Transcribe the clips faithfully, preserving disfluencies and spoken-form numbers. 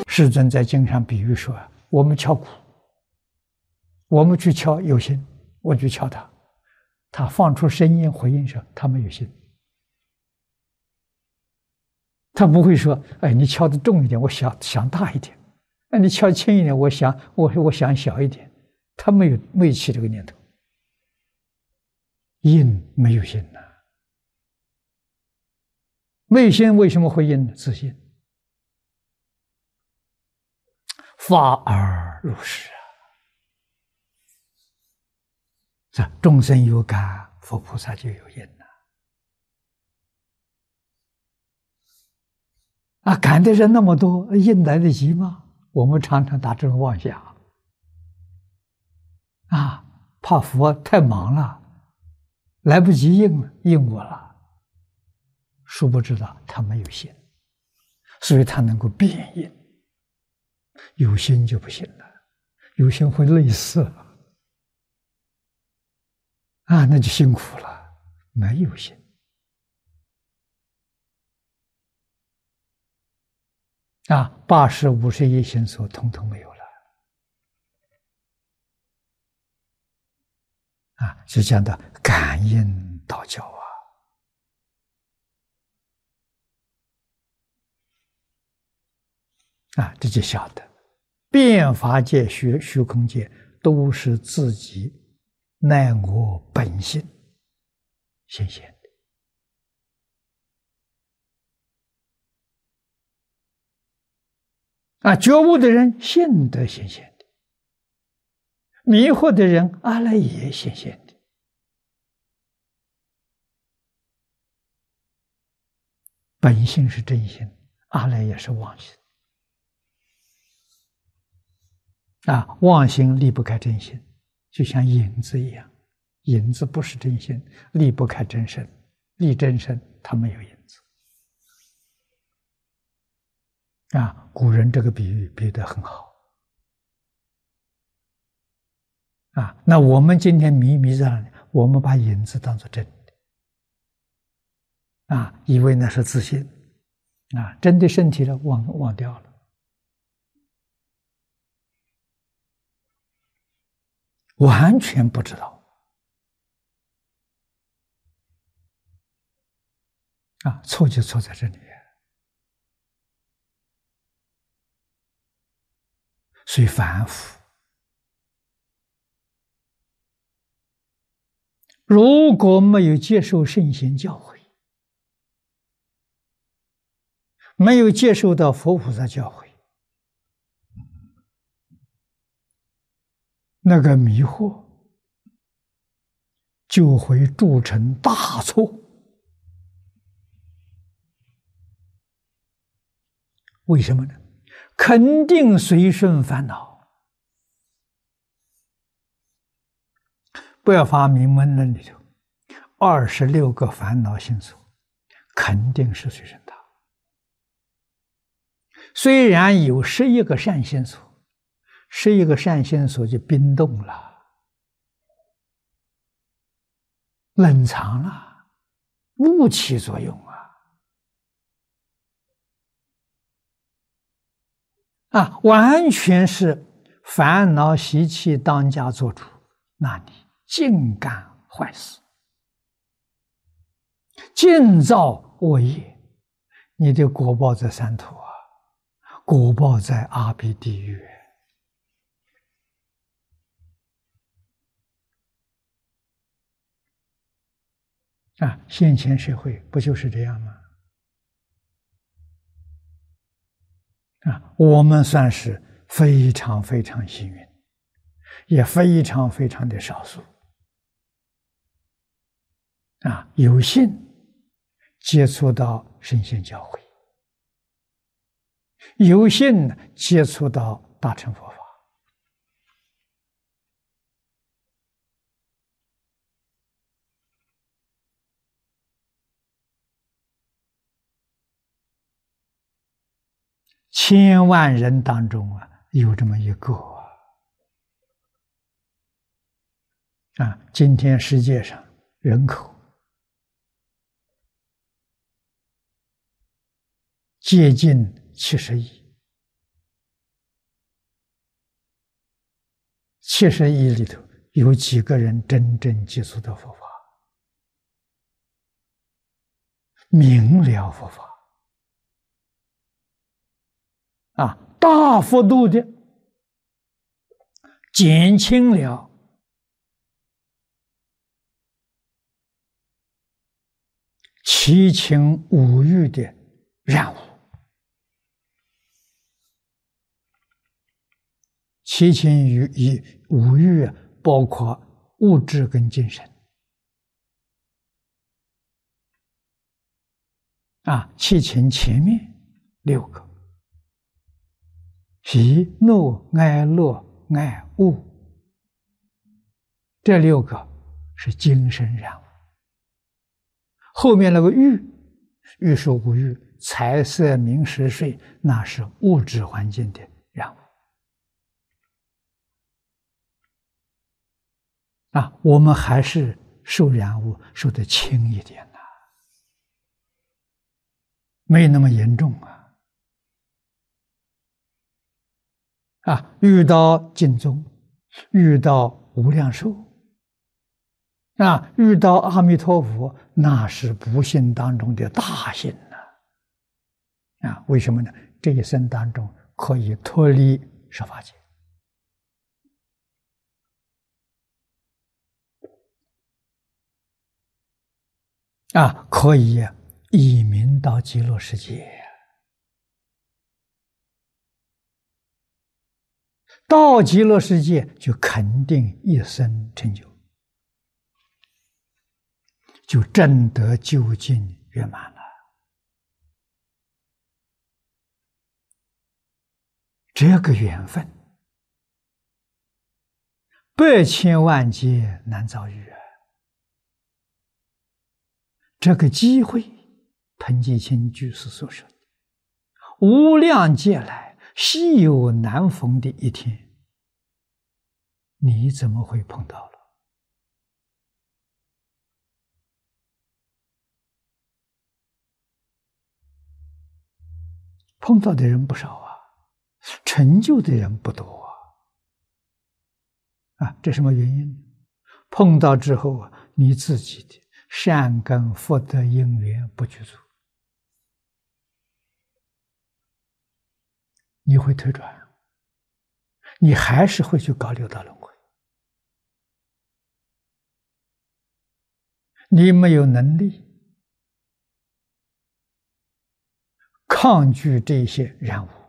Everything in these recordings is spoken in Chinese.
世尊在经上比喻说，我们敲鼓，我们去敲有心，我去敲它，它放出声音回应时，它没有心，他不会说，哎，你敲的重一点，我想想大一点；那你敲轻一点，我想我我想小一点。他没有没有起这个念头，应没有心呐、啊，没有心为什么会应呢？自信，发而入实啊！这众生有感，佛菩萨就有应呐、啊！啊，感的人那么多，应来得及吗？我们常常打这种妄想。啊，怕佛太忙了，来不及应应我了。殊不知道他没有心，所以他能够变应。有心就不行了，有心会累死啊，那就辛苦了。没有心啊，八十五十一心所统统没有了。啊，是讲的感应道教啊，啊，这就晓得，变法界、虚虚空界都是自己乃我本性显现的。啊，觉悟的人性德显现的，迷惑的人阿赖耶显现的。本性是真心，阿赖耶是妄心。啊，妄心离不开真心，就像影子一样，影子不是真心，离不开真身，离真身它没有影子。啊，古人这个比喻比得很好。啊，那我们今天迷迷在那里，我们把影子当作真的，啊，以为那是自信，啊，真的身体了忘忘掉了。完全不知道啊，错就错在这里。所以反腐，如果没有接受圣贤教诲，没有接受到佛菩萨教诲，那个迷惑就会铸成大错。为什么呢？肯定随顺烦恼。不要发明门论里头二十六个烦恼心所，肯定是随顺它。虽然有十一个善心所，十一个善心所就冰冻了，冷藏了，不起作用啊！啊，完全是烦恼习气当家做主，那你尽干坏事，尽造恶业，你的果报在三途啊，果报在阿鼻地狱。啊，现前社会不就是这样吗？啊，我们算是非常非常幸运，也非常非常的少数。啊，有幸接触到圣贤教诲，有幸接触到大乘佛法。千万人当中啊，有这么一个啊！啊，今天世界上人口接近七十亿， 七十亿里头有几个人真正接触到佛法，明了佛法啊，大幅度的减轻了七情五欲的染污。七情与与五欲包括物质跟精神啊，七情前面六个：喜怒哀乐爱恶，这六个是精神染污。后面那个欲，欲说无欲，财色名食睡，那是物质环境的染污。啊，我们还是受染污受得轻一点呐、啊，没那么严重啊。啊，遇到净宗，遇到无量寿，啊，遇到阿弥陀佛，那是不幸当中的大幸呐、啊！啊，为什么呢？这一生当中可以脱离十法界。啊，可以移民到极乐世界，到极乐世界就肯定一生成就，就证得究竟圆满了。这个缘分，百千万劫难遭遇啊！这个机会，彭季清居士所说的“无量劫来稀有难逢的一天”，你怎么会碰到了？碰到的人不少啊，成就的人不多啊。啊，这什么原因？碰到之后啊，你自己的善根福德因缘不具足，你会退转，你还是会去搞六道轮回。你没有能力抗拒这些染污，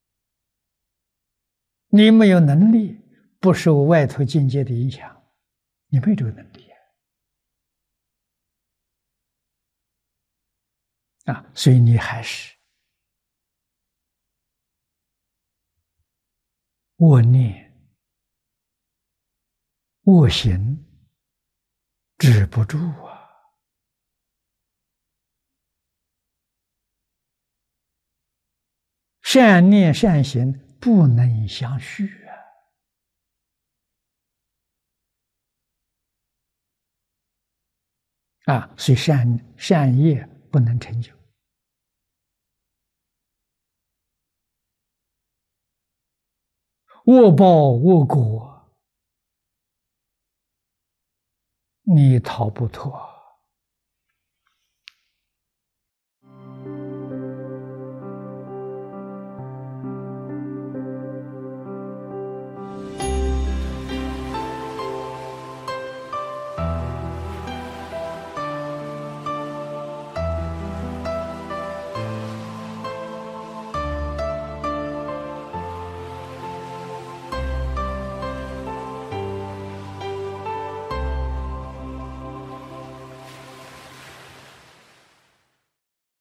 你没有能力不受外头境界的影响，你没有这个能力。啊，所以你还是恶念、恶行止不住啊！善念善行不能相续啊！啊，所以善善业不能成就。恶报恶果，你逃不脱。